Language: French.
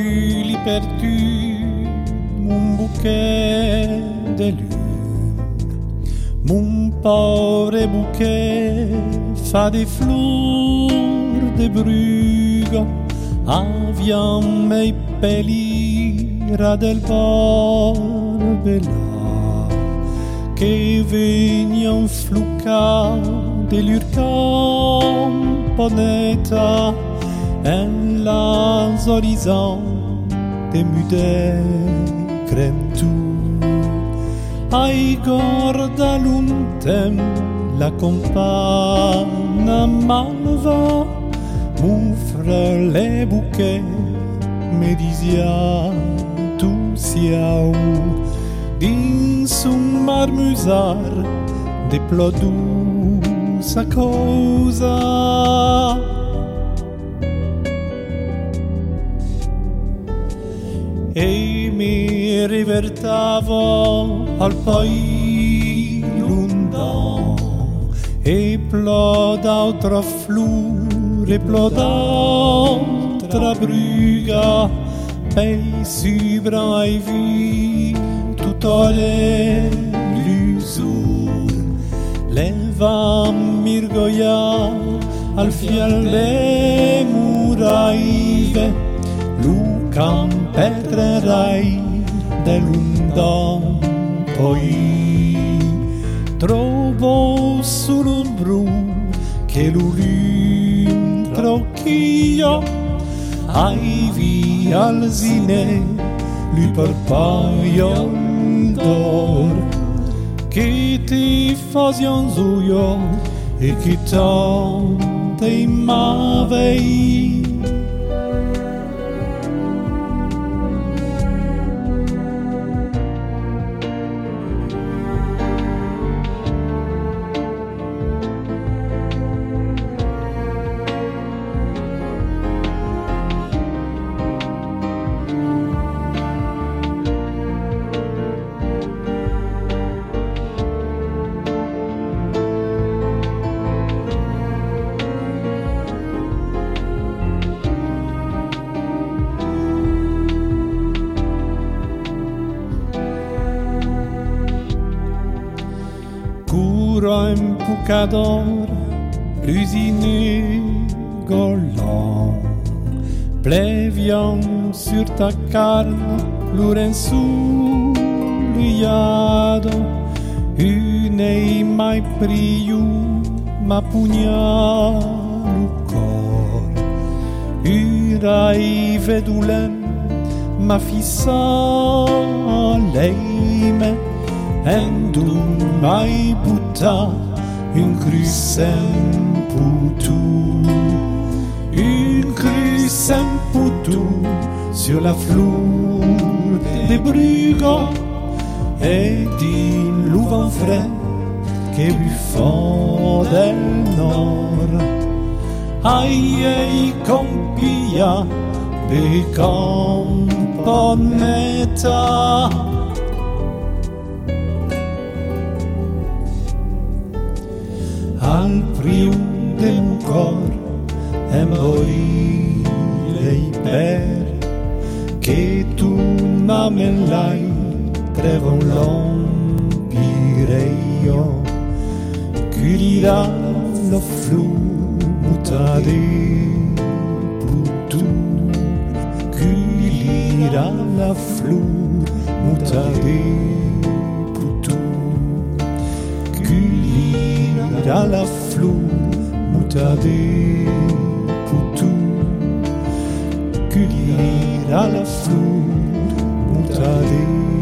l'ai perdu, mon bouquet de lune. Mon pauvre bouquet fa des fleurs de brugo, aviam mei pelira del barbela, che vegnan flucca dell'ur camponeta en las horizon de mude cremtu. Ai gorda luntem la campana malva, m'offre les bouquets, me disia tu siau, dins un marmusar de plodusa cosa. E mi rivertavo al país lundan, e plodau tra flur, e plodau tra bruga, pei subra e vi tutto le l'usur, leva mirgoia al fialle muraive, Lucam petrerai dell'undon poi trovo sul'un bru che l'urin trocchio ai via al zine lui parpaio d'or che ti fazion zuio e che tante m'avei. Un poucador, l'usine golan, pleviant sur ta carne, l'uren souliado, une mai priu, ma pugna lucor, urai vedulem, ma fissa leime, endum mai butta un crucem poutou sur la fleur de brugo et din louvan frais che buffon del nord. Ai compia de camponetta, al priu del mon cor emboi lei per che tu m'amellai trevon l'ompireio culira lo flu mutade putu culira la flu mutade putu culira la flu mutade putu culira la flu mutade